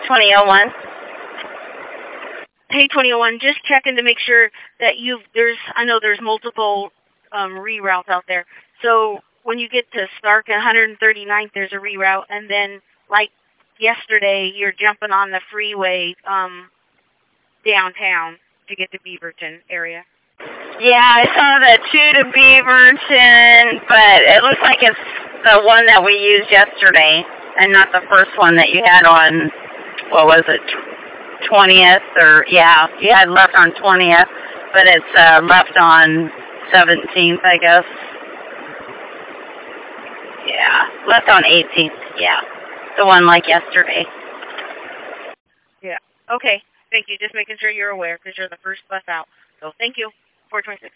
2001. Hey, 2001, just checking to make sure that I know there's multiple reroutes out there. So when you get to Stark and 139th, there's a reroute, and then like yesterday, you're jumping on the freeway downtown to get to Beaverton area. Yeah, I saw the 2 to Beaverton, but it looks like it's the one that we used yesterday and not the first one that you had on, what was it, 20th? Or, yeah, you had left on 20th, but it's left on 17th, I guess. Yeah, left on 18th, yeah. The one like yesterday. Yeah, okay. Thank you. Just making sure you're aware because you're the first bus out. So thank you. 426.